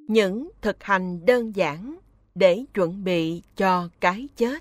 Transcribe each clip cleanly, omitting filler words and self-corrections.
Những thực hành đơn giản để chuẩn bị cho cái chết.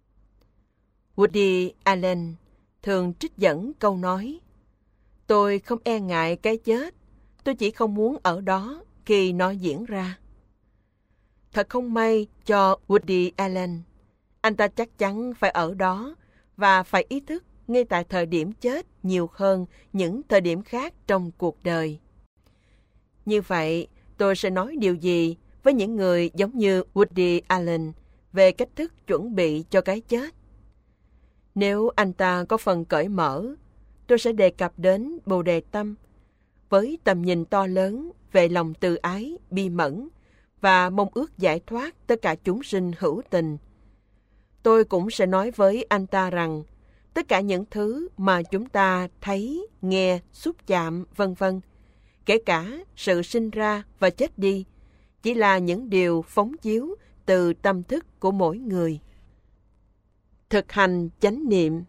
Woody Allen thường trích dẫn câu nói: "Tôi không e ngại cái chết, tôi chỉ không muốn ở đó khi nó diễn ra." Thật không may cho Woody Allen, anh ta chắc chắn phải ở đó và phải ý thức ngay tại thời điểm chết nhiều hơn những thời điểm khác trong cuộc đời. Như vậy, tôi sẽ nói điều gì với những người giống như Woody Allen về cách thức chuẩn bị cho cái chết? Nếu anh ta có phần cởi mở, tôi sẽ đề cập đến Bồ Đề Tâm với tầm nhìn to lớn về lòng từ ái, bi mẫn và mong ước giải thoát tất cả chúng sinh hữu tình. Tôi cũng sẽ nói với anh ta rằng tất cả những thứ mà chúng ta thấy, nghe, xúc chạm, vân vân, kể cả sự sinh ra và chết đi, chỉ là những điều phóng chiếu từ tâm thức của mỗi người. Thực hành chánh niệm.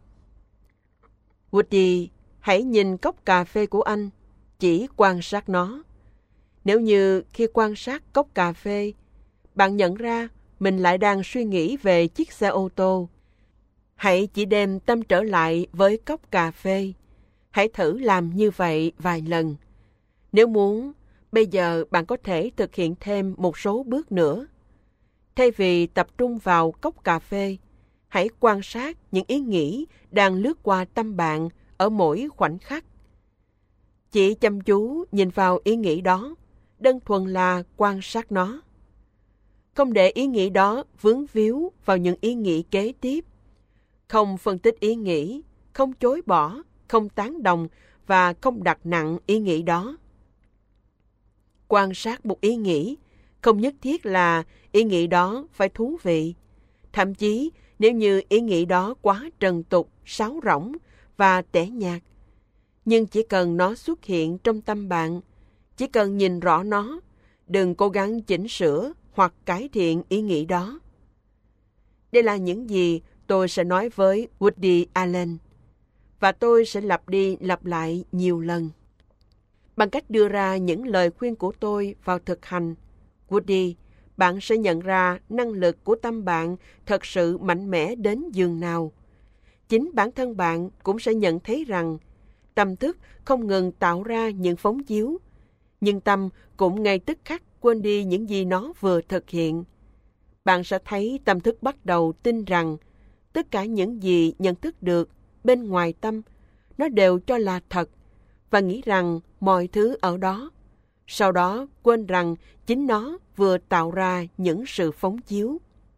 Woody, hãy nhìn cốc cà phê của anh, chỉ quan sát nó. Nếu như khi quan sát cốc cà phê, bạn nhận ra mình lại đang suy nghĩ về chiếc xe ô tô, hãy chỉ đem tâm trở lại với cốc cà phê. Hãy thử làm như vậy vài lần. Nếu muốn, bây giờ bạn có thể thực hiện thêm một số bước nữa. Thay vì tập trung vào cốc cà phê, hãy quan sát những ý nghĩ đang lướt qua tâm bạn ở mỗi khoảnh khắc. Chỉ chăm chú nhìn vào ý nghĩ đó, đơn thuần là quan sát nó. Không để ý nghĩ đó vướng víu vào những ý nghĩ kế tiếp. Không phân tích ý nghĩ, không chối bỏ, không tán đồng và không đặt nặng ý nghĩ đó. Quan sát một ý nghĩ, không nhất thiết là ý nghĩ đó phải thú vị. Thậm chí nếu như ý nghĩ đó quá trần tục, sáo rỗng và tẻ nhạt. Nhưng chỉ cần nó xuất hiện trong tâm bạn, chỉ cần nhìn rõ nó, đừng cố gắng chỉnh sửa hoặc cải thiện ý nghĩ đó. Đây là những gì tôi sẽ nói với Woody Allen, và tôi sẽ lặp đi lặp lại nhiều lần. Bằng cách đưa ra những lời khuyên của tôi vào thực hành, Woody, bạn sẽ nhận ra năng lực của tâm bạn thật sự mạnh mẽ đến giường nào. Chính bản thân bạn cũng sẽ nhận thấy rằng tâm thức không ngừng tạo ra những phóng chiếu, nhưng tâm cũng ngay tức khắc quên đi những gì nó vừa thực hiện. Bạn sẽ thấy tâm thức bắt đầu tin rằng tất cả những gì nhận thức được bên ngoài tâm, nó đều cho là thật, và nghĩ rằng mọi thứ ở đó. Sau đó quên rằng chính nó vừa tạo ra những sự phóng chiếu.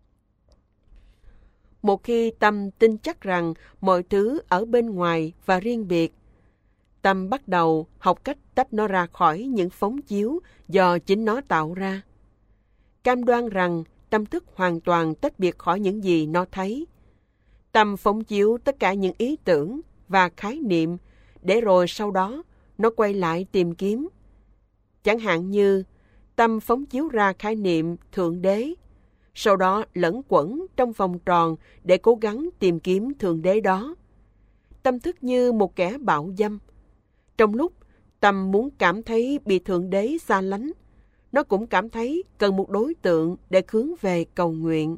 Một khi tâm tin chắc rằng mọi thứ ở bên ngoài và riêng biệt, tâm bắt đầu học cách tách nó ra khỏi những phóng chiếu do chính nó tạo ra. Cam đoan rằng tâm thức hoàn toàn tách biệt khỏi những gì nó thấy. Tâm phóng chiếu tất cả những ý tưởng và khái niệm, để rồi sau đó nó quay lại tìm kiếm. Chẳng hạn như tâm phóng chiếu ra khái niệm Thượng Đế, sau đó lẫn quẩn trong vòng tròn để cố gắng tìm kiếm Thượng Đế đó. Tâm thức như một kẻ bạo dâm. Trong lúc tâm muốn cảm thấy bị Thượng Đế xa lánh, nó cũng cảm thấy cần một đối tượng để hướng về cầu nguyện.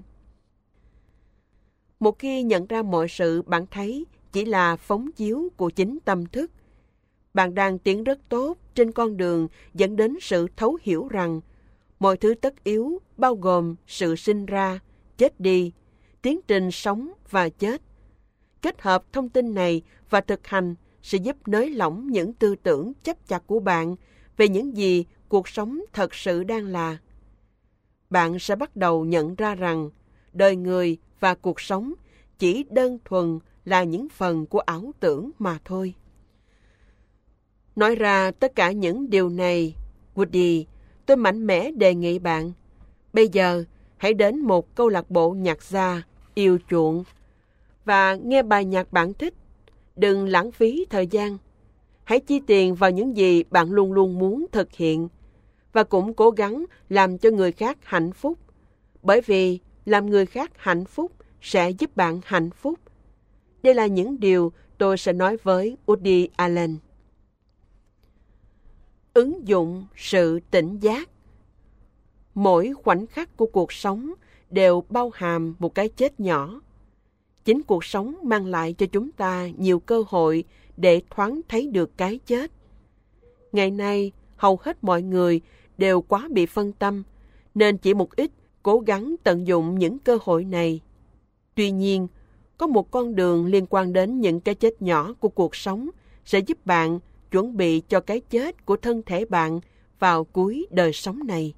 Một khi nhận ra mọi sự bạn thấy chỉ là phóng chiếu của chính tâm thức, bạn đang tiến rất tốt trên con đường dẫn đến sự thấu hiểu rằng mọi thứ tất yếu bao gồm sự sinh ra, chết đi, tiến trình sống và chết. Kết hợp thông tin này và thực hành sẽ giúp nới lỏng những tư tưởng chấp chặt của bạn về những gì cuộc sống thật sự đang là. Bạn sẽ bắt đầu nhận ra rằng đời người và cuộc sống chỉ đơn thuần là những phần của ảo tưởng mà thôi. Nói ra tất cả những điều này, Woody, tôi mạnh mẽ đề nghị bạn, bây giờ hãy đến một câu lạc bộ nhạc gia yêu chuộng và nghe bài nhạc bạn thích. Đừng lãng phí thời gian. Hãy chi tiền vào những gì bạn luôn luôn muốn thực hiện và cũng cố gắng làm cho người khác hạnh phúc, bởi vì làm người khác hạnh phúc sẽ giúp bạn hạnh phúc. Đây là những điều tôi sẽ nói với Woody Allen. Ứng dụng sự tỉnh giác. mỗi khoảnh khắc của cuộc sống đều bao hàm một cái chết nhỏ. Chính cuộc sống mang lại cho chúng ta nhiều cơ hội để thoáng thấy được cái chết. Ngày nay, hầu hết mọi người đều quá bị phân tâm, nên chỉ một ít cố gắng tận dụng những cơ hội này. Tuy nhiên, có một con đường liên quan đến những cái chết nhỏ của cuộc sống sẽ giúp bạn chuẩn bị cho cái chết của thân thể bạn vào cuối đời sống này.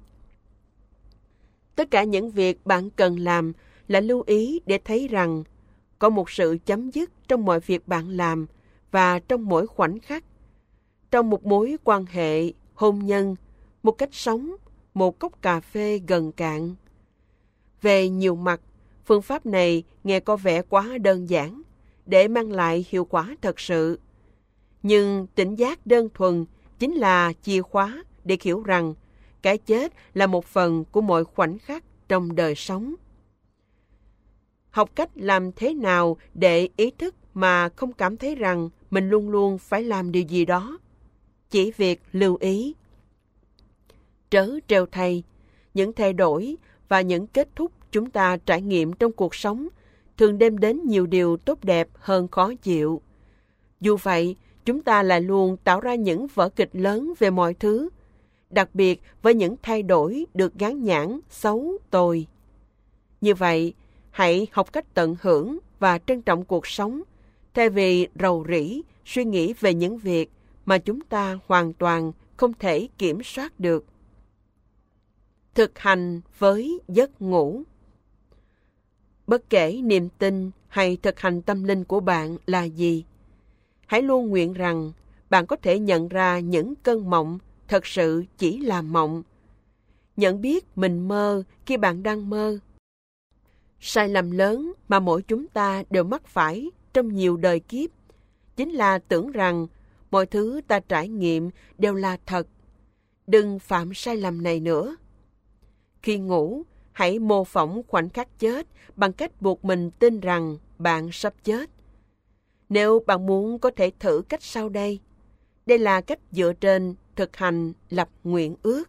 Tất cả những việc bạn cần làm là lưu ý để thấy rằng có một sự chấm dứt trong mọi việc bạn làm và trong mỗi khoảnh khắc. Trong một mối quan hệ, hôn nhân, một cách sống, một cốc cà phê gần cạn. Về nhiều mặt, phương pháp này nghe có vẻ quá đơn giản để mang lại hiệu quả thật sự. Nhưng tỉnh giác đơn thuần chính là chìa khóa để hiểu rằng cái chết là một phần của mọi khoảnh khắc trong đời sống. Học cách làm thế nào để ý thức mà không cảm thấy rằng mình luôn luôn phải làm điều gì đó. Chỉ việc lưu ý. Trớ trêu thay, những thay đổi và những kết thúc chúng ta trải nghiệm trong cuộc sống thường đem đến nhiều điều tốt đẹp hơn khó chịu. Dù vậy, chúng ta lại luôn tạo ra những vở kịch lớn về mọi thứ, đặc biệt với những thay đổi được gán nhãn xấu, tồi. Như vậy, hãy học cách tận hưởng và trân trọng cuộc sống, thay vì rầu rĩ suy nghĩ về những việc mà chúng ta hoàn toàn không thể kiểm soát được. Thực hành với giấc ngủ. Bất kể niềm tin hay thực hành tâm linh của bạn là gì, hãy luôn nguyện rằng bạn có thể nhận ra những cơn mộng thật sự chỉ là mộng. Nhận biết mình mơ khi bạn đang mơ. Sai lầm lớn mà mỗi chúng ta đều mắc phải trong nhiều đời kiếp chính là tưởng rằng mọi thứ ta trải nghiệm đều là thật. Đừng phạm sai lầm này nữa. Khi ngủ, hãy mô phỏng khoảnh khắc chết bằng cách buộc mình tin rằng bạn sắp chết. Nếu bạn muốn có thể thử cách sau đây. Đây là cách dựa trên thực hành lập nguyện ước.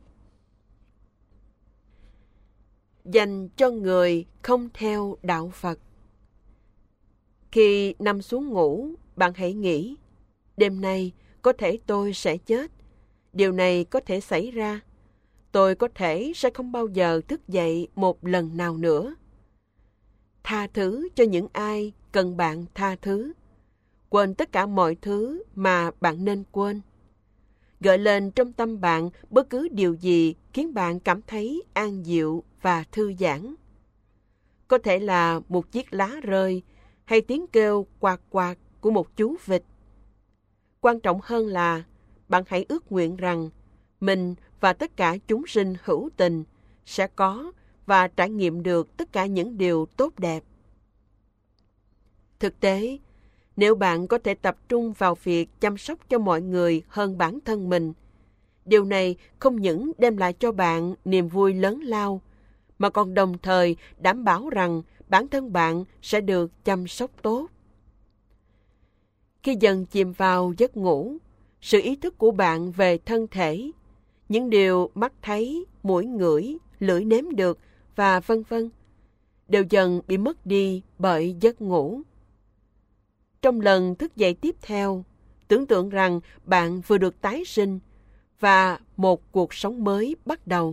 Dành cho người không theo đạo Phật. Khi nằm xuống ngủ, bạn hãy nghĩ, đêm nay có thể tôi sẽ chết. Điều này có thể xảy ra. Tôi có thể sẽ không bao giờ thức dậy một lần nào nữa. Tha thứ cho những ai cần bạn tha thứ. Quên tất cả mọi thứ mà bạn nên quên. Gợi lên trong tâm bạn bất cứ điều gì khiến bạn cảm thấy an dịu và thư giãn. Có thể là một chiếc lá rơi hay tiếng kêu quạt quạt của một chú vịt. Quan trọng hơn là bạn hãy ước nguyện rằng mình và tất cả chúng sinh hữu tình sẽ có và trải nghiệm được tất cả những điều tốt đẹp. Thực tế, nếu bạn có thể tập trung vào việc chăm sóc cho mọi người hơn bản thân mình, điều này không những đem lại cho bạn niềm vui lớn lao, mà còn đồng thời đảm bảo rằng bản thân bạn sẽ được chăm sóc tốt. Khi dần chìm vào giấc ngủ, sự ý thức của bạn về thân thể, những điều mắt thấy, mũi ngửi, lưỡi nếm được và vân vân, đều dần bị mất đi bởi giấc ngủ. Trong lần thức dậy tiếp theo, tưởng tượng rằng bạn vừa được tái sinh và một cuộc sống mới bắt đầu.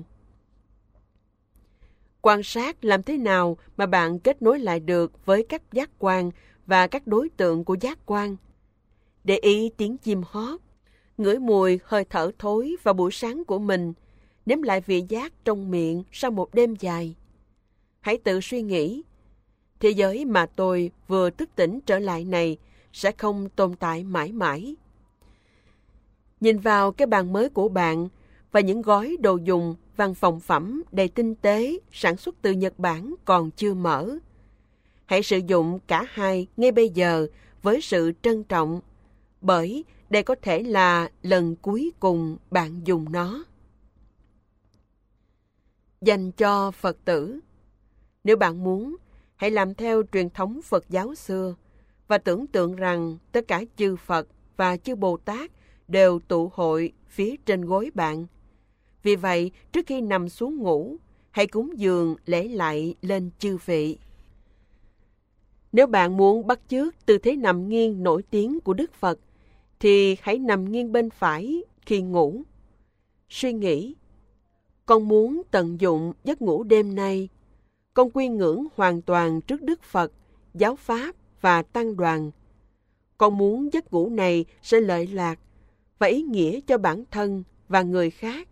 Quan sát làm thế nào mà bạn kết nối lại được với các giác quan và các đối tượng của giác quan. Để ý tiếng chim hót, ngửi mùi hơi thở thối vào buổi sáng của mình, nếm lại vị giác trong miệng sau một đêm dài. Hãy tự suy nghĩ, thế giới mà tôi vừa thức tỉnh trở lại này sẽ không tồn tại mãi mãi. Nhìn vào cái bàn mới của bạn và những gói đồ dùng văn phòng phẩm đầy tinh tế sản xuất từ Nhật Bản còn chưa mở. Hãy sử dụng cả hai ngay bây giờ với sự trân trọng, bởi đây có thể là lần cuối cùng bạn dùng nó. Dành cho Phật tử. Nếu bạn muốn, hãy làm theo truyền thống Phật giáo xưa và tưởng tượng rằng tất cả chư Phật và chư Bồ Tát đều tụ hội phía trên gối bạn. Vì vậy, trước khi nằm xuống ngủ, hãy cúng dường lễ lạy lên chư vị. Nếu bạn muốn bắt chước tư thế nằm nghiêng nổi tiếng của Đức Phật, thì hãy nằm nghiêng bên phải khi ngủ. Suy nghĩ, con muốn tận dụng giấc ngủ đêm nay. Con quy ngưỡng hoàn toàn trước Đức Phật, giáo pháp và tăng đoàn. Con muốn giấc ngủ này sẽ lợi lạc và ý nghĩa cho bản thân và người khác.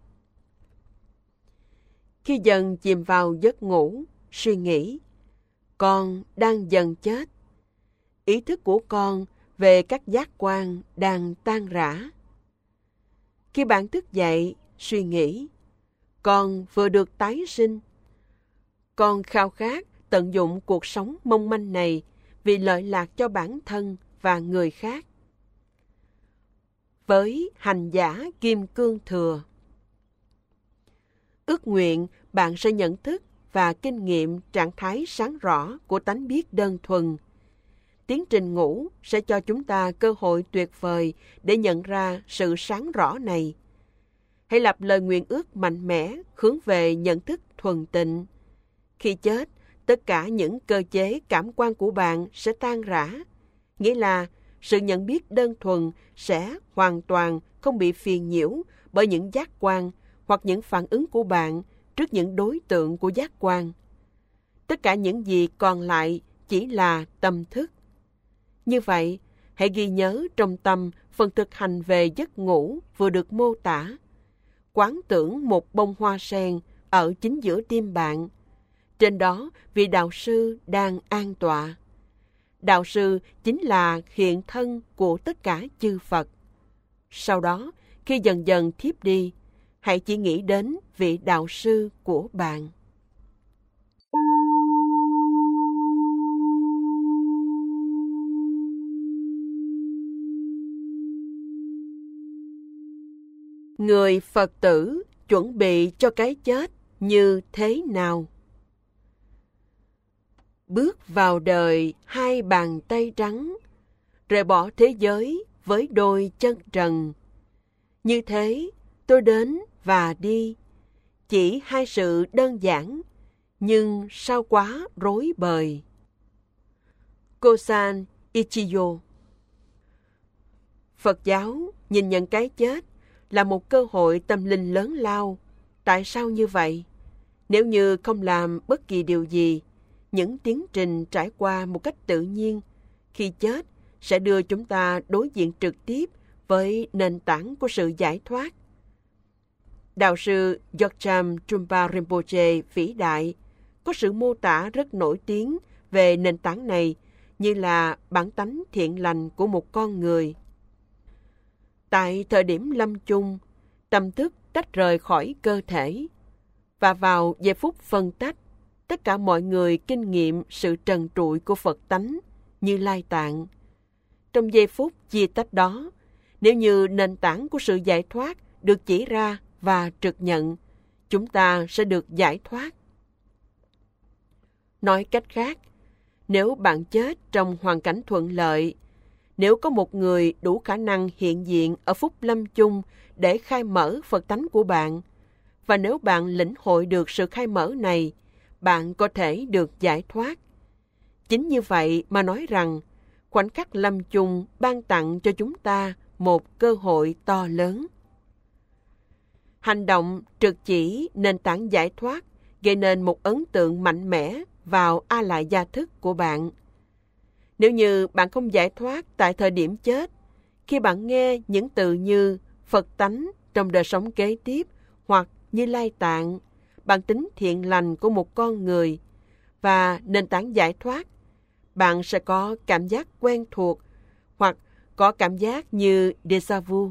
Khi dần chìm vào giấc ngủ, suy nghĩ, con đang dần chết. Ý thức của con về các giác quan đang tan rã. Khi bạn thức dậy, suy nghĩ, con vừa được tái sinh. Con khao khát tận dụng cuộc sống mong manh này vì lợi lạc cho bản thân và người khác. Với hành giả Kim Cương Thừa, ước nguyện bạn sẽ nhận thức và kinh nghiệm trạng thái sáng rõ của tánh biết đơn thuần. Tiến trình ngủ sẽ cho chúng ta cơ hội tuyệt vời để nhận ra sự sáng rõ này. Hãy lập lời nguyện ước mạnh mẽ hướng về nhận thức thuần tịnh. Khi chết, tất cả những cơ chế cảm quan của bạn sẽ tan rã, nghĩa là sự nhận biết đơn thuần sẽ hoàn toàn không bị phiền nhiễu bởi những giác quan hoặc những phản ứng của bạn trước những đối tượng của giác quan. Tất cả những gì còn lại chỉ là tâm thức. Như vậy, hãy ghi nhớ trong tâm phần thực hành về giấc ngủ vừa được mô tả. Quán tưởng một bông hoa sen ở chính giữa tim bạn. Trên đó, vị đạo sư đang an tọa. Đạo sư chính là hiện thân của tất cả chư Phật. Sau đó, khi dần dần thiếp đi, hãy chỉ nghĩ đến vị đạo sư của bạn. Người Phật tử chuẩn bị cho cái chết như thế nào? Bước vào đời hai bàn tay trắng, rời bỏ thế giới với đôi chân trần. Như thế, tôi đến và đi, chỉ hai sự đơn giản, nhưng sao quá rối bời. Kosan Ichiyo. Phật giáo nhìn nhận cái chết là một cơ hội tâm linh lớn lao. Tại sao như vậy? Nếu như không làm bất kỳ điều gì, những tiến trình trải qua một cách tự nhiên, khi chết sẽ đưa chúng ta đối diện trực tiếp với nền tảng của sự giải thoát. Đạo sư Yogchen Trungpa Rinpoche vĩ đại có sự mô tả rất nổi tiếng về nền tảng này như là bản tánh thiện lành của một con người. Tại thời điểm lâm chung, tâm thức tách rời khỏi cơ thể, và vào giây phút phân tách, tất cả mọi người kinh nghiệm sự trần trụi của Phật tánh như Lai Tạng. Trong giây phút chia tách đó, nếu như nền tảng của sự giải thoát được chỉ ra và trực nhận, chúng ta sẽ được giải thoát. Nói cách khác, nếu bạn chết trong hoàn cảnh thuận lợi, nếu có một người đủ khả năng hiện diện ở phút lâm chung để khai mở Phật tánh của bạn, và nếu bạn lĩnh hội được sự khai mở này, bạn có thể được giải thoát. Chính như vậy mà nói rằng, khoảnh khắc lâm chung ban tặng cho chúng ta một cơ hội to lớn. Hành động trực chỉ nền tảng giải thoát gây nên một ấn tượng mạnh mẽ vào a lại gia thức của bạn. Nếu như bạn không giải thoát tại thời điểm chết, khi bạn nghe những từ như Phật tánh trong đời sống kế tiếp hoặc như Lai Tạng, bản tính thiện lành của một con người và nền tảng giải thoát, bạn sẽ có cảm giác quen thuộc hoặc có cảm giác như déjà vu.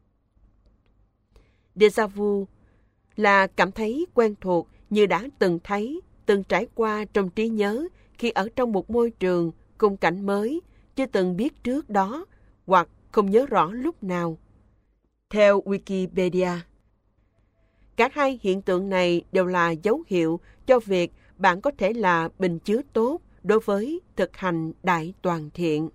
Déjà vu là cảm thấy quen thuộc như đã từng thấy, từng trải qua trong trí nhớ khi ở trong một môi trường, khung cảnh mới, chưa từng biết trước đó hoặc không nhớ rõ lúc nào. Theo Wikipedia, cả hai hiện tượng này đều là dấu hiệu cho việc bạn có thể là bình chứa tốt đối với thực hành đại toàn thiện.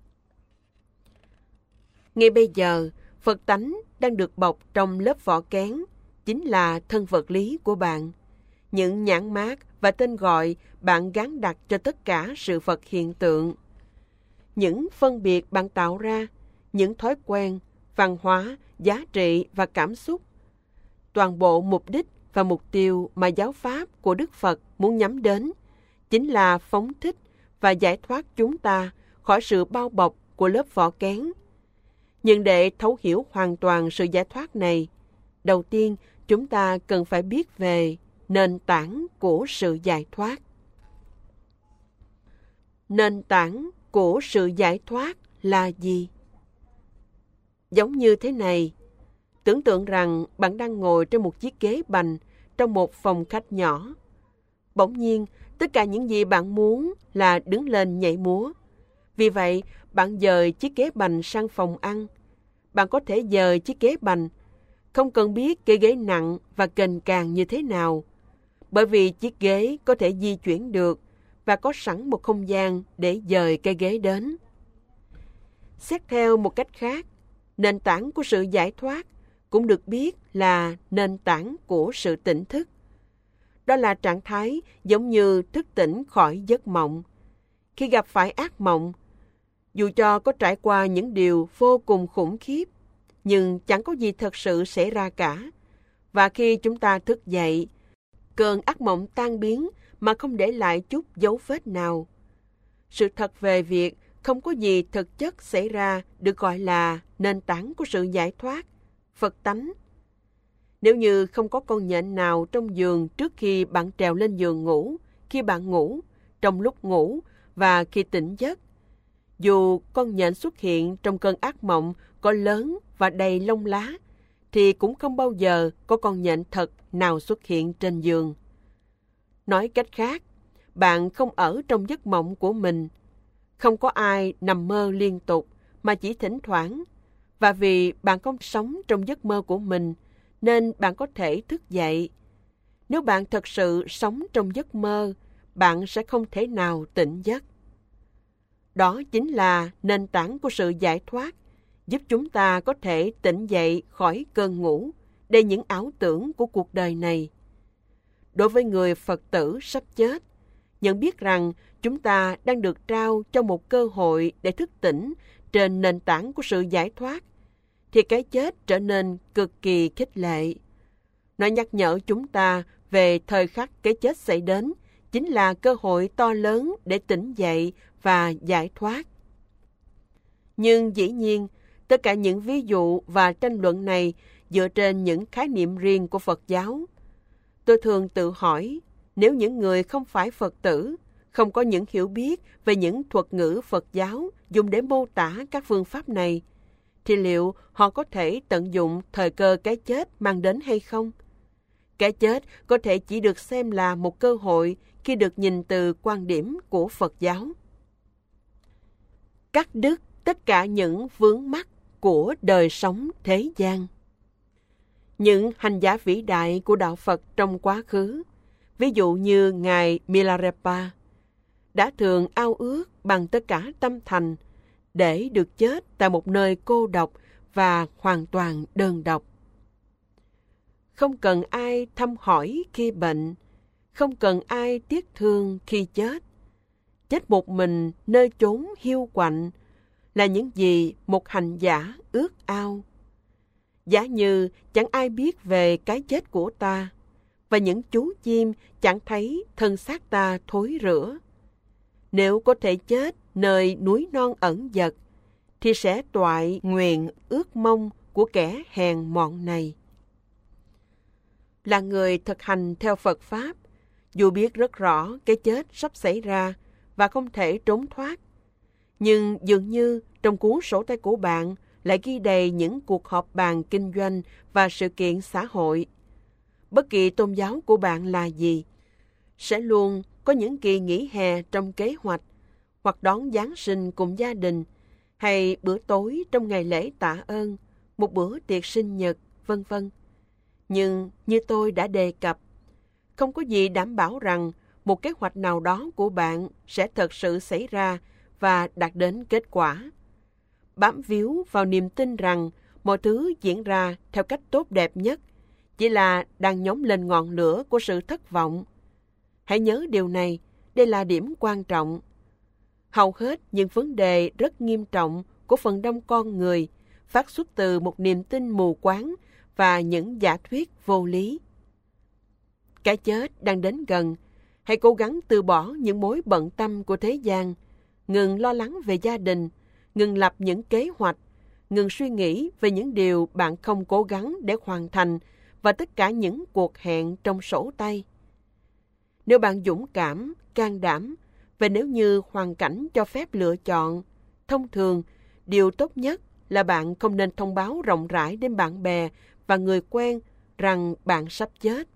Ngay bây giờ, Phật tánh đang được bọc trong lớp vỏ kén, chính là thân vật lý của bạn. những nhãn mác và tên gọi bạn gán đặt cho tất cả sự vật hiện tượng. Những phân biệt bạn tạo ra, những thói quen, văn hóa, giá trị và cảm xúc. Toàn bộ mục đích và mục tiêu mà giáo pháp của Đức Phật muốn nhắm đến chính là phóng thích và giải thoát chúng ta khỏi sự bao bọc của lớp vỏ kén. Nhưng để thấu hiểu hoàn toàn sự giải thoát này, đầu tiên chúng ta cần phải biết về nền tảng của sự giải thoát. Nền tảng của sự giải thoát là gì? Giống như thế này, tưởng tượng rằng bạn đang ngồi trên một chiếc ghế bành trong một phòng khách nhỏ. Bỗng nhiên, tất cả những gì bạn muốn là đứng lên nhảy múa. Vì vậy, bạn dời chiếc ghế bành sang phòng ăn. Bạn có thể dời chiếc ghế bành, không cần biết cái ghế nặng và kềnh càng như thế nào, bởi vì chiếc ghế có thể di chuyển được và có sẵn một không gian để dời cái ghế đến. Xét theo một cách khác, nền tảng của sự giải thoát cũng được biết là nền tảng của sự tỉnh thức. Đó là trạng thái giống như thức tỉnh khỏi giấc mộng. Khi gặp phải ác mộng, dù cho có trải qua những điều vô cùng khủng khiếp, nhưng chẳng có gì thật sự xảy ra cả. Và khi chúng ta thức dậy, cơn ác mộng tan biến mà không để lại chút dấu vết nào. Sự thật về việc không có gì thực chất xảy ra được gọi là nền tảng của sự giải thoát, Phật tánh. Nếu như không có con nhện nào trong giường trước khi bạn trèo lên giường ngủ, khi bạn ngủ, trong lúc ngủ và khi tỉnh giấc, dù con nhện xuất hiện trong cơn ác mộng có lớn và đầy lông lá, thì cũng không bao giờ có con nhện thật nào xuất hiện trên giường. Nói cách khác, bạn không ở trong giấc mộng của mình. Không có ai nằm mơ liên tục, mà chỉ thỉnh thoảng. Và vì bạn không sống trong giấc mơ của mình, nên bạn có thể thức dậy. Nếu bạn thật sự sống trong giấc mơ, bạn sẽ không thể nào tỉnh giấc. Đó chính là nền tảng của sự giải thoát, giúp chúng ta có thể tỉnh dậy khỏi cơn ngủ, đầy những ảo tưởng của cuộc đời này. Đối với người Phật tử sắp chết, nhận biết rằng chúng ta đang được trao cho một cơ hội để thức tỉnh trên nền tảng của sự giải thoát, thì cái chết trở nên cực kỳ khích lệ. Nó nhắc nhở chúng ta về thời khắc cái chết xảy đến chính là cơ hội to lớn để tỉnh dậy và giải thoát. Nhưng dĩ nhiên, tất cả những ví dụ và tranh luận này dựa trên những khái niệm riêng của Phật giáo. Tôi thường tự hỏi, nếu những người không phải Phật tử, không có những hiểu biết về những thuật ngữ Phật giáo dùng để mô tả các phương pháp này, thì liệu họ có thể tận dụng thời cơ cái chết mang đến hay không? Cái chết có thể chỉ được xem là một cơ hội khi được nhìn từ quan điểm của Phật giáo. Cắt đứt tất cả những vướng mắc của đời sống thế gian. Những hành giả vĩ đại của đạo Phật trong quá khứ, ví dụ như Ngài Milarepa, đã thường ao ước bằng tất cả tâm thành để được chết tại một nơi cô độc và hoàn toàn đơn độc. Không cần ai thăm hỏi khi bệnh, không cần ai tiếc thương khi chết. Chết một mình nơi chốn hiu quạnh là những gì một hành giả ước ao. Giả như chẳng ai biết về cái chết của ta, và những chú chim chẳng thấy thân xác ta thối rữa. Nếu có thể chết nơi núi non ẩn dật, thì sẽ toại nguyện ước mong của kẻ hèn mọn này. Là người thực hành theo Phật Pháp, dù biết rất rõ cái chết sắp xảy ra và không thể trốn thoát, nhưng dường như trong cuốn sổ tay của bạn lại ghi đầy những cuộc họp bàn kinh doanh và sự kiện xã hội. Bất kỳ tôn giáo của bạn là gì, sẽ luôn có những kỳ nghỉ hè trong kế hoạch, hoặc đón Giáng sinh cùng gia đình, hay bữa tối trong ngày lễ tạ ơn, một bữa tiệc sinh nhật, vân vân. Nhưng như tôi đã đề cập, không có gì đảm bảo rằng một kế hoạch nào đó của bạn sẽ thật sự xảy ra và đạt đến kết quả. Bám víu vào niềm tin rằng mọi thứ diễn ra theo cách tốt đẹp nhất chỉ là đang nhóm lên ngọn lửa của sự thất vọng. Hãy nhớ điều này, đây là điểm quan trọng. Hầu hết những vấn đề rất nghiêm trọng của phần đông con người phát xuất từ một niềm tin mù quáng và những giả thuyết vô lý. Cái chết đang đến gần. Hãy cố gắng từ bỏ những mối bận tâm của thế gian, ngừng lo lắng về gia đình, ngừng lập những kế hoạch, ngừng suy nghĩ về những điều bạn không cố gắng để hoàn thành và tất cả những cuộc hẹn trong sổ tay. Nếu bạn dũng cảm, can đảm, và nếu như hoàn cảnh cho phép lựa chọn, thông thường, điều tốt nhất là bạn không nên thông báo rộng rãi đến bạn bè và người quen rằng bạn sắp chết.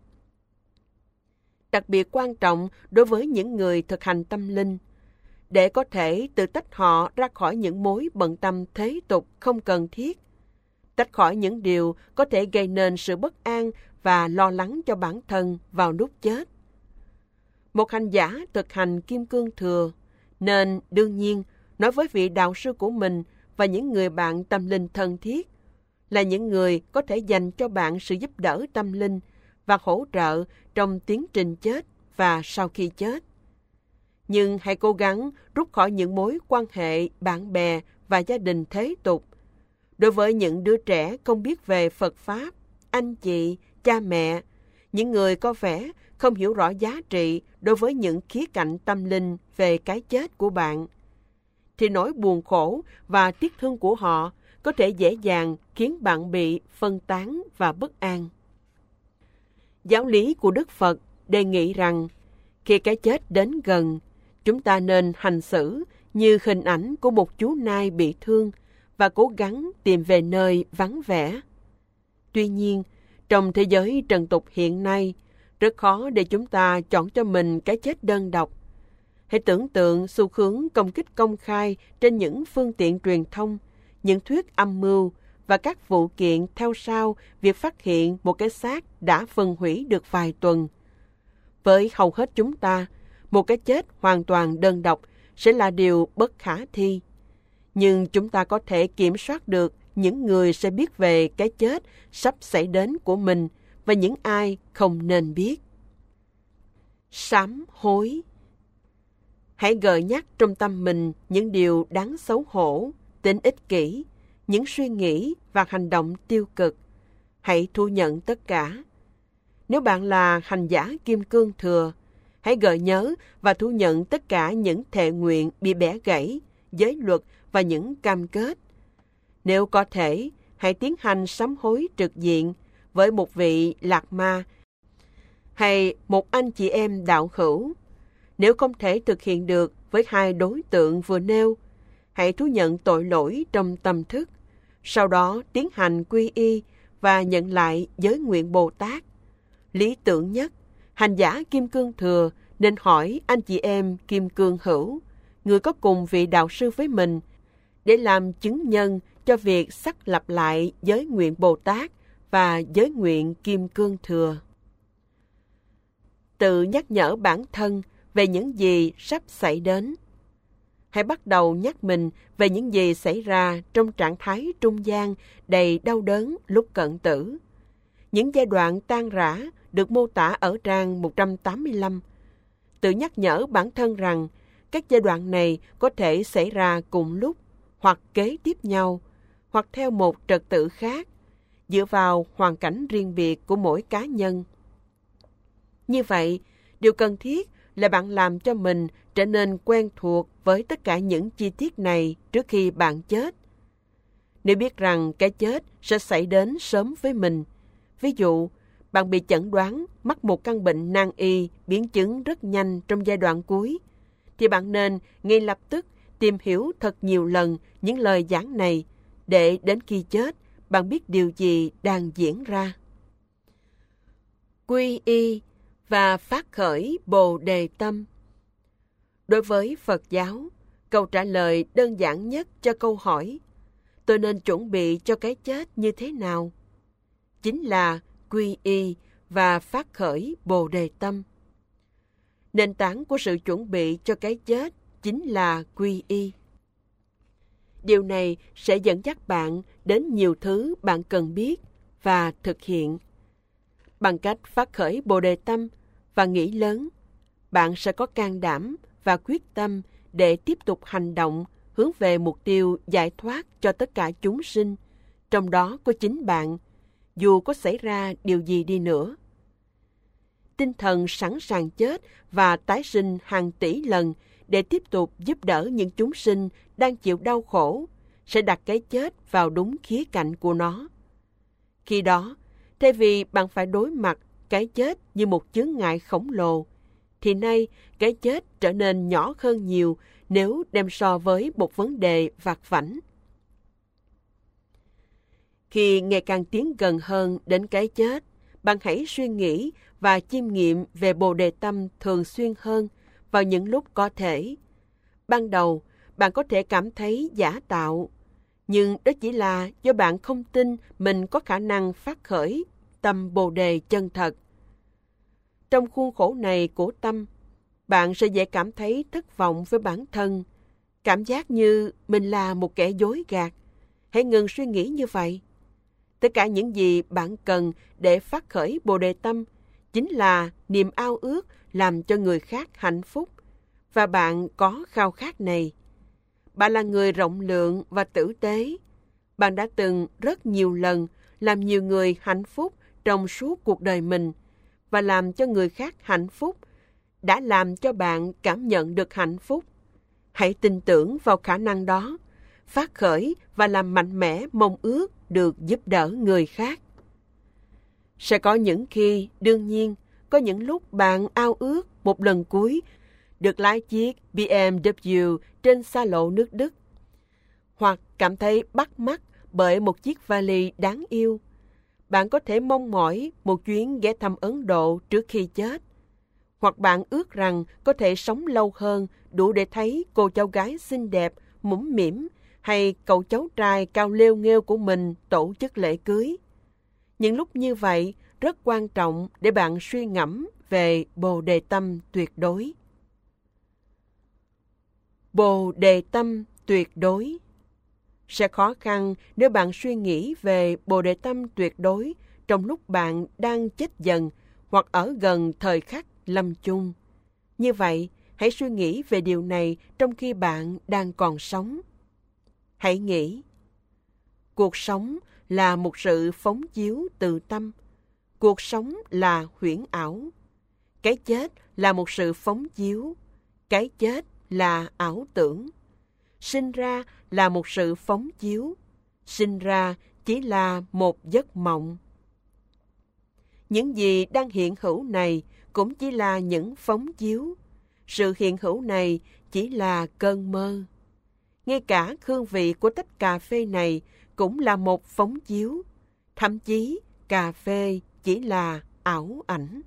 Đặc biệt quan trọng đối với những người thực hành tâm linh, để có thể tự tách họ ra khỏi những mối bận tâm thế tục không cần thiết, tách khỏi những điều có thể gây nên sự bất an và lo lắng cho bản thân vào lúc chết. Một hành giả thực hành kim cương thừa nên đương nhiên nói với vị đạo sư của mình và những người bạn tâm linh thân thiết, là những người có thể dành cho bạn sự giúp đỡ tâm linh và hỗ trợ trong tiến trình chết và sau khi chết. Nhưng hãy cố gắng rút khỏi những mối quan hệ bạn bè và gia đình thế tục. Đối với những đứa trẻ không biết về Phật Pháp, anh chị, cha mẹ, những người có vẻ không hiểu rõ giá trị đối với những khía cạnh tâm linh về cái chết của bạn, thì nỗi buồn khổ và tiếc thương của họ có thể dễ dàng khiến bạn bị phân tán và bất an. Giáo lý của Đức Phật đề nghị rằng khi cái chết đến gần, chúng ta nên hành xử như hình ảnh của một chú nai bị thương và cố gắng tìm về nơi vắng vẻ. Tuy nhiên, trong thế giới trần tục hiện nay, rất khó để chúng ta chọn cho mình cái chết đơn độc. Hãy tưởng tượng xu hướng công kích công khai trên những phương tiện truyền thông, những thuyết âm mưu và các vụ kiện theo sau việc phát hiện một cái xác đã phân hủy được vài tuần. Với hầu hết chúng ta, một cái chết hoàn toàn đơn độc sẽ là điều bất khả thi. Nhưng chúng ta có thể kiểm soát được những người sẽ biết về cái chết sắp xảy đến của mình và những ai không nên biết. Sám hối. Hãy gợi nhắc trong tâm mình những điều đáng xấu hổ, tính ích kỷ, những suy nghĩ và hành động tiêu cực. Hãy thu nhận tất cả. Nếu bạn là hành giả kim cương thừa, hãy gợi nhớ và thu nhận tất cả những thệ nguyện bị bẻ gãy, giới luật và những cam kết. Nếu có thể, hãy tiến hành sám hối trực diện với một vị lạc ma hay một anh chị em đạo hữu. Nếu không thể thực hiện được với hai đối tượng vừa nêu, hãy thú nhận tội lỗi trong tâm thức, sau đó tiến hành quy y và nhận lại giới nguyện Bồ Tát. Lý tưởng nhất, hành giả kim cương thừa nên hỏi anh chị em kim cương hữu, người có cùng vị đạo sư với mình, để làm chứng nhân cho việc xác lập lại giới nguyện Bồ Tát và giới nguyện kim cương thừa. Tự nhắc nhở bản thân về những gì sắp xảy đến. Hãy bắt đầu nhắc mình về những gì xảy ra trong trạng thái trung gian đầy đau đớn lúc cận tử. Những giai đoạn tan rã được mô tả ở trang 185. Tự nhắc nhở bản thân rằng các giai đoạn này có thể xảy ra cùng lúc, hoặc kế tiếp nhau, hoặc theo một trật tự khác, dựa vào hoàn cảnh riêng biệt của mỗi cá nhân. Như vậy, điều cần thiết là bạn làm cho mình trở nên quen thuộc với tất cả những chi tiết này trước khi bạn chết. Nếu biết rằng cái chết sẽ xảy đến sớm với mình, ví dụ, bạn bị chẩn đoán mắc một căn bệnh nan y biến chứng rất nhanh trong giai đoạn cuối, thì bạn nên ngay lập tức tìm hiểu thật nhiều lần những lời giảng này, để đến khi chết, bạn biết điều gì đang diễn ra. Quy y và phát khởi Bồ Đề Tâm. Đối với Phật giáo, câu trả lời đơn giản nhất cho câu hỏi tôi nên chuẩn bị cho cái chết như thế nào chính là quy y và phát khởi Bồ Đề Tâm. Nền tảng của sự chuẩn bị cho cái chết chính là quy y. Điều này sẽ dẫn dắt bạn đến nhiều thứ bạn cần biết và thực hiện. Bằng cách phát khởi Bồ Đề Tâm và nghĩ lớn, bạn sẽ có can đảm và quyết tâm để tiếp tục hành động hướng về mục tiêu giải thoát cho tất cả chúng sinh, trong đó có chính bạn, dù có xảy ra điều gì đi nữa. Tinh thần sẵn sàng chết và tái sinh hàng tỷ lần để tiếp tục giúp đỡ những chúng sinh đang chịu đau khổ sẽ đặt cái chết vào đúng khía cạnh của nó. Khi đó, thay vì bạn phải đối mặt cái chết như một chướng ngại khổng lồ, thì nay cái chết trở nên nhỏ hơn nhiều nếu đem so với một vấn đề vặt vãnh. Khi ngày càng tiến gần hơn đến cái chết, bạn hãy suy nghĩ và chiêm nghiệm về Bồ Đề Tâm thường xuyên hơn vào những lúc có thể. Ban đầu, bạn có thể cảm thấy giả tạo, nhưng đó chỉ là do bạn không tin mình có khả năng phát khởi tâm Bồ Đề chân thật. Trong khuôn khổ này của tâm, bạn sẽ dễ cảm thấy thất vọng với bản thân, cảm giác như mình là một kẻ dối gạt. Hãy ngừng suy nghĩ như vậy. Tất cả những gì bạn cần để phát khởi Bồ Đề Tâm chính là niềm ao ước làm cho người khác hạnh phúc, và bạn có khao khát này. Bạn là người rộng lượng và tử tế. Bạn đã từng rất nhiều lần làm nhiều người hạnh phúc trong suốt cuộc đời mình, và làm cho người khác hạnh phúc đã làm cho bạn cảm nhận được hạnh phúc. Hãy tin tưởng vào khả năng đó, phát khởi và làm mạnh mẽ mong ước được giúp đỡ người khác. Sẽ có những khi, đương nhiên, có những lúc bạn ao ước một lần cuối được lái chiếc BMW trên xa lộ nước Đức, hoặc cảm thấy bắt mắt bởi một chiếc vali đáng yêu. Bạn có thể mong mỏi một chuyến ghé thăm Ấn Độ trước khi chết, hoặc bạn ước rằng có thể sống lâu hơn đủ để thấy cô cháu gái xinh đẹp, mũm mĩm, hay cậu cháu trai cao lêu nghêu của mình tổ chức lễ cưới. Những lúc như vậy rất quan trọng để bạn suy ngẫm về Bồ Đề Tâm tuyệt đối. Bồ Đề Tâm tuyệt đối. Sẽ khó khăn nếu bạn suy nghĩ về Bồ Đề Tâm tuyệt đối trong lúc bạn đang chết dần hoặc ở gần thời khắc lâm chung. Như vậy, hãy suy nghĩ về điều này trong khi bạn đang còn sống. Hãy nghĩ, cuộc sống là một sự phóng chiếu từ tâm. Cuộc sống là huyễn ảo. Cái chết là một sự phóng chiếu. Cái chết là ảo tưởng. Sinh ra là một sự phóng chiếu. Sinh ra chỉ là một giấc mộng. Những gì đang hiện hữu này cũng chỉ là những phóng chiếu. Sự hiện hữu này chỉ là cơn mơ. Ngay cả hương vị của tách cà phê này cũng là một phóng chiếu. Thậm chí, cà phê chỉ là ảo ảnh.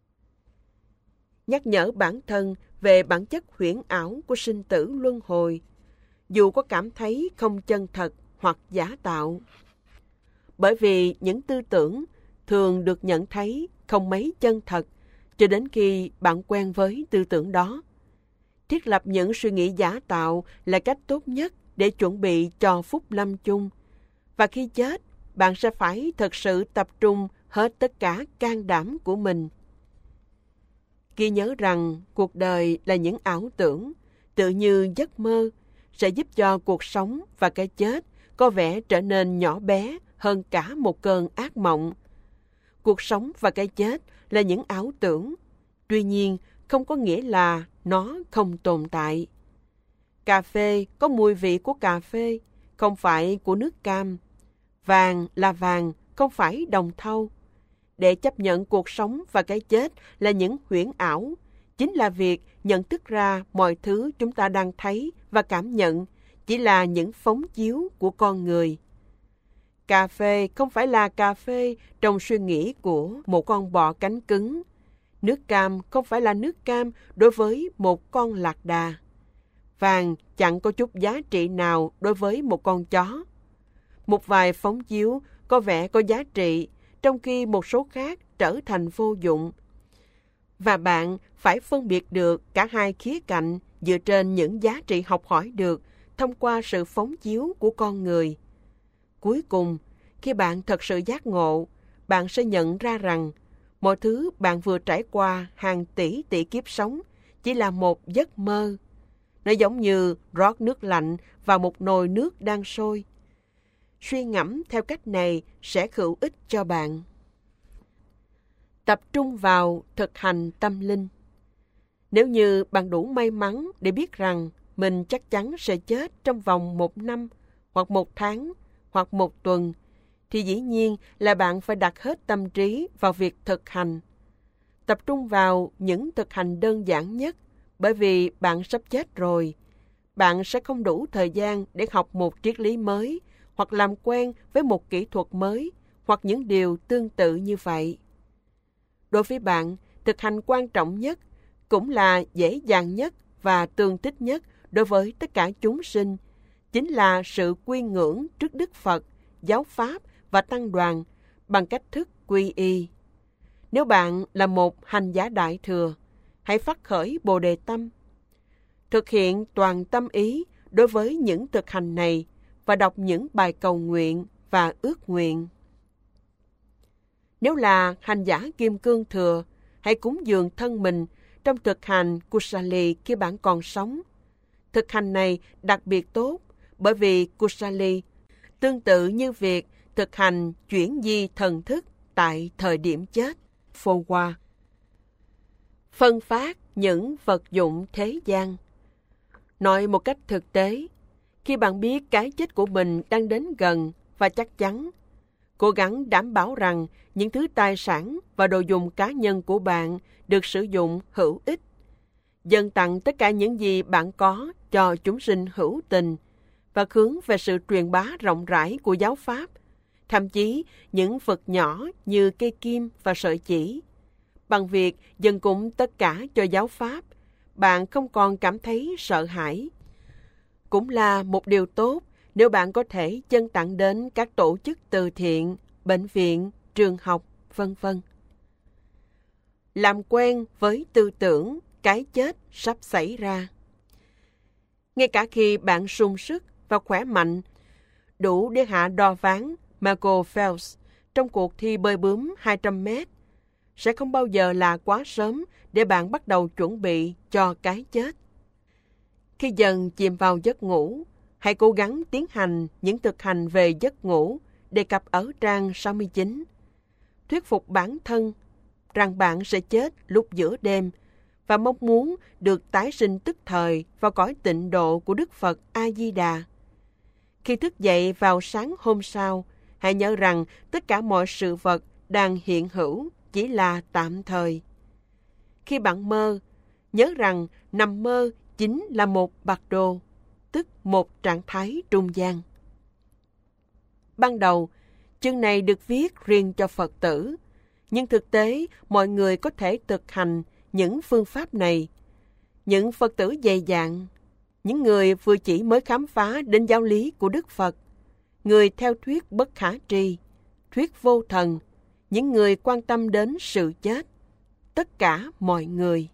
Nhắc nhở bản thân về bản chất huyễn ảo của sinh tử luân hồi, dù có cảm thấy không chân thật hoặc giả tạo. Bởi vì những tư tưởng thường được nhận thấy không mấy chân thật cho đến khi bạn quen với tư tưởng đó. Thiết lập những suy nghĩ giả tạo là cách tốt nhất để chuẩn bị cho phút lâm chung. Và khi chết, bạn sẽ phải thật sự tập trung hết tất cả can đảm của mình. Ghi nhớ rằng cuộc đời là những ảo tưởng, tự như giấc mơ, sẽ giúp cho cuộc sống và cái chết có vẻ trở nên nhỏ bé hơn cả một cơn ác mộng. Cuộc sống và cái chết là những ảo tưởng, tuy nhiên không có nghĩa là nó không tồn tại. Cà phê có mùi vị của cà phê, không phải của nước cam. Vàng là vàng, không phải đồng thau. Để chấp nhận cuộc sống và cái chết là những huyễn ảo, chính là việc nhận thức ra mọi thứ chúng ta đang thấy và cảm nhận chỉ là những phóng chiếu của con người. Cà phê không phải là cà phê trong suy nghĩ của một con bọ cánh cứng. Nước cam không phải là nước cam đối với một con lạc đà. Vàng chẳng có chút giá trị nào đối với một con chó. Một vài phóng chiếu có vẻ có giá trị, trong khi một số khác trở thành vô dụng. Và bạn phải phân biệt được cả hai khía cạnh dựa trên những giá trị học hỏi được thông qua sự phóng chiếu của con người. Cuối cùng, khi bạn thật sự giác ngộ, bạn sẽ nhận ra rằng mọi thứ bạn vừa trải qua hàng tỷ tỷ kiếp sống chỉ là một giấc mơ. Nó giống như rót nước lạnh vào một nồi nước đang sôi. Suy ngẫm theo cách này sẽ hữu ích cho bạn. Tập trung vào thực hành tâm linh. Nếu như bạn đủ may mắn để biết rằng mình chắc chắn sẽ chết trong vòng 1 năm, hoặc 1 tháng, hoặc 1 tuần, thì dĩ nhiên là bạn phải đặt hết tâm trí vào việc thực hành. Tập trung vào những thực hành đơn giản nhất, bởi vì bạn sắp chết rồi. Bạn sẽ không đủ thời gian để học một triết lý mới, hoặc làm quen với một kỹ thuật mới, hoặc những điều tương tự như vậy. Đối với bạn, thực hành quan trọng nhất, cũng là dễ dàng nhất và tương thích nhất đối với tất cả chúng sinh, chính là sự quy ngưỡng trước Đức Phật, giáo pháp và tăng đoàn bằng cách thức quy y. Nếu bạn là một hành giả đại thừa, hãy phát khởi Bồ Đề tâm. Thực hiện toàn tâm ý đối với những thực hành này và đọc những bài cầu nguyện và ước nguyện. Nếu là hành giả kim cương thừa, hãy cúng dường thân mình trong thực hành Kusali khi bạn còn sống. Thực hành này đặc biệt tốt bởi vì Kusali tương tự như việc thực hành chuyển di thần thức tại thời điểm chết, phô qua. Phân phát những vật dụng thế gian. Nói một cách thực tế, khi bạn biết cái chết của mình đang đến gần và chắc chắn, cố gắng đảm bảo rằng những thứ tài sản và đồ dùng cá nhân của bạn được sử dụng hữu ích. Dâng tặng tất cả những gì bạn có cho chúng sinh hữu tình và hướng về sự truyền bá rộng rãi của giáo pháp, thậm chí những vật nhỏ như cây kim và sợi chỉ. Bằng việc dâng cúng tất cả cho giáo pháp, bạn không còn cảm thấy sợ hãi. Cũng là một điều tốt nếu bạn có thể dâng tặng đến các tổ chức từ thiện, bệnh viện, trường học, vân vân. Làm quen với tư tưởng cái chết sắp xảy ra. Ngay cả khi bạn sung sức và khỏe mạnh, đủ để hạ đo ván Michael Phelps trong cuộc thi bơi bướm 200 mét, sẽ không bao giờ là quá sớm để bạn bắt đầu chuẩn bị cho cái chết. Khi dần chìm vào giấc ngủ, hãy cố gắng tiến hành những thực hành về giấc ngủ đề cập ở trang 69. Thuyết phục bản thân rằng bạn sẽ chết lúc giữa đêm và mong muốn được tái sinh tức thời vào cõi tịnh độ của Đức Phật A-di-đà. Khi thức dậy vào sáng hôm sau, hãy nhớ rằng tất cả mọi sự vật đang hiện hữu chỉ là tạm thời. Khi bạn mơ, nhớ rằng nằm mơ chính là một bạc đồ, tức một trạng thái trung gian. Ban đầu, chương này được viết riêng cho Phật tử, nhưng thực tế mọi người có thể thực hành những phương pháp này. Những Phật tử dày dạn, những người vừa chỉ mới khám phá đến giáo lý của Đức Phật, người theo thuyết bất khả tri, thuyết vô thần, những người quan tâm đến sự chết, tất cả mọi người.